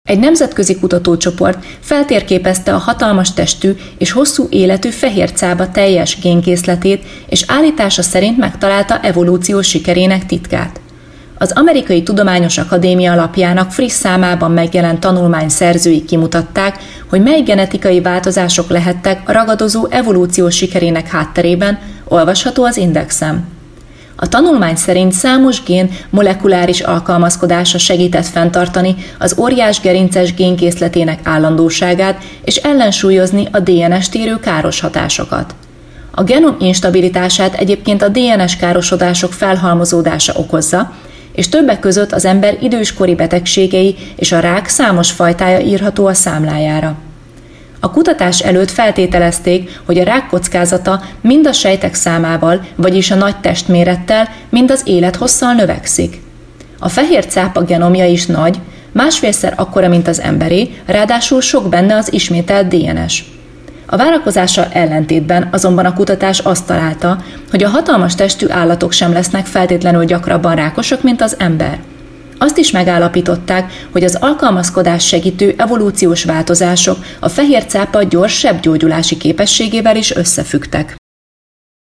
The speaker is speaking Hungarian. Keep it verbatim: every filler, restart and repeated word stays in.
Egy nemzetközi kutatócsoport feltérképezte a hatalmas testű és hosszú életű fehér cápa teljes génkészletét, és állítása szerint megtalálta evolúciós sikerének titkát. Az Amerikai Tudományos Akadémia lapjának friss számában megjelent tanulmány szerzői kimutatták, hogy mely genetikai változások lehettek a ragadozó evolúciós sikerének hátterében, olvasható az Indexen. A tanulmány szerint számos gén molekuláris alkalmazkodása segített fenntartani az óriásgerinces génkészletének állandóságát és ellensúlyozni a dé en es-t érő káros hatásokat. A genom instabilitását egyébként a dé en es károsodások felhalmozódása okozza, és többek között az ember időskori betegségei és a rák számos fajtája írható a számlájára. A kutatás előtt feltételezték, hogy a rák kockázata mind a sejtek számával, vagyis a nagy testmérettel, mind az élethosszal növekszik. A fehér cápa genomja is nagy, másfélszer akkora, mint az emberé, ráadásul sok benne az ismételt dé en es. A várakozással ellentétben azonban a kutatás azt találta, hogy a hatalmas testű állatok sem lesznek feltétlenül gyakrabban rákosak, mint az ember. Azt is megállapították, hogy az alkalmazkodás segítő evolúciós változások a fehér cápa gyors sebgyógyulási képességével is összefüggtek.